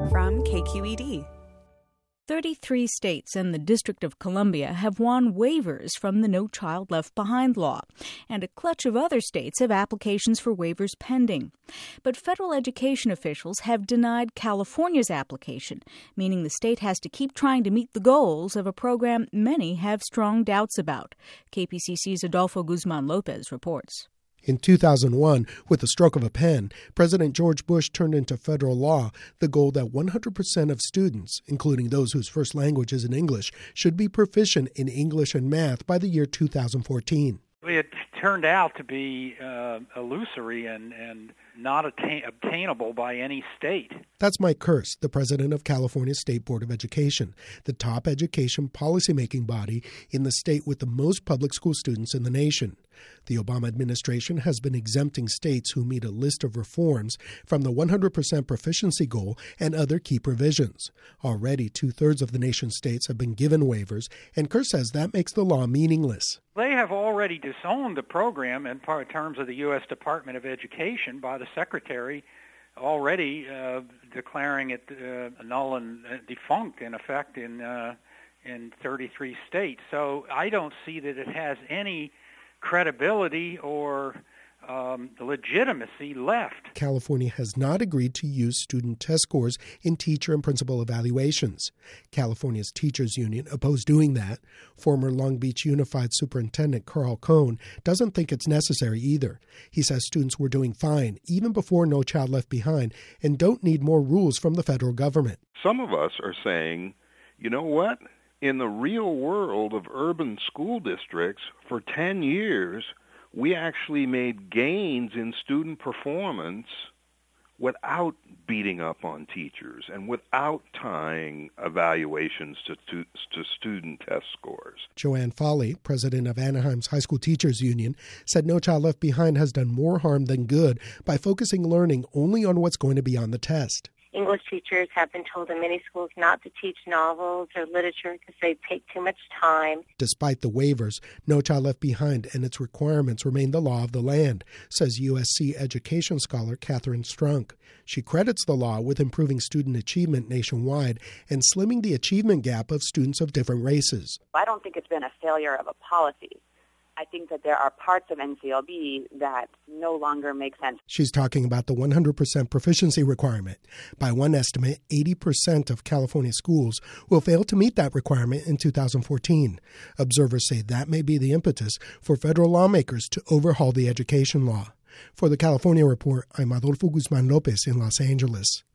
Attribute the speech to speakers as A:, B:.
A: from KQED.
B: 33 states and the District of Columbia have won waivers from the No Child Left Behind law, and a clutch of other states have applications for waivers pending. But federal education officials have denied California's application, meaning the state has to keep trying to meet the goals of a program many have strong doubts about. KPCC's Adolfo Guzman-Lopez reports.
C: In 2001, with the stroke of a pen, President George Bush turned into federal law the goal that 100% of students, including those whose first language is in English, should be proficient in English and math by the year 2014.
D: It turned out to be illusory and not obtainable by any state.
C: That's Mike Kearse, the president of California State Board of Education, the top education policymaking body in the state with the most public school students in the nation. The Obama administration has been exempting states who meet a list of reforms from the 100% proficiency goal and other key provisions. Already, 2/3 of the nation's states have been given waivers, and Kearse says that makes the law meaningless.
D: They have already disowned the program in terms of the U.S. Department of Education by the Secretary already declaring it null and defunct, in effect, in 33 states. So I don't see that it has any credibility or legitimacy left.
C: California has not agreed to use student test scores in teacher and principal evaluations. California's teachers union opposed doing that. Former Long Beach Unified Superintendent Carl Cohn doesn't think it's necessary either. He says students were doing fine even before No Child Left Behind and don't need more rules from the federal government.
E: Some of us are saying, you know what? In the real world of urban school districts, for 10 years, we actually made gains in student performance without beating up on teachers and without tying evaluations to student test scores.
C: Joanne Foley, president of Anaheim's High School Teachers Union, said No Child Left Behind has done more harm than good by focusing learning only on what's going to be on the test.
F: English teachers have been told in many schools not to teach novels or literature because they take too much time.
C: Despite the waivers, No Child Left Behind and its requirements remain the law of the land, says USC education scholar Catherine Strunk. She credits the law with improving student achievement nationwide and slimming the achievement gap of students of different races.
G: I don't think it's been a failure of a policy. I think that there are parts of NCLB that no longer make sense.
C: She's talking about the 100% proficiency requirement. By one estimate, 80% of California schools will fail to meet that requirement in 2014. Observers say that may be the impetus for federal lawmakers to overhaul the education law. For the California Report, I'm Adolfo Guzman-Lopez in Los Angeles.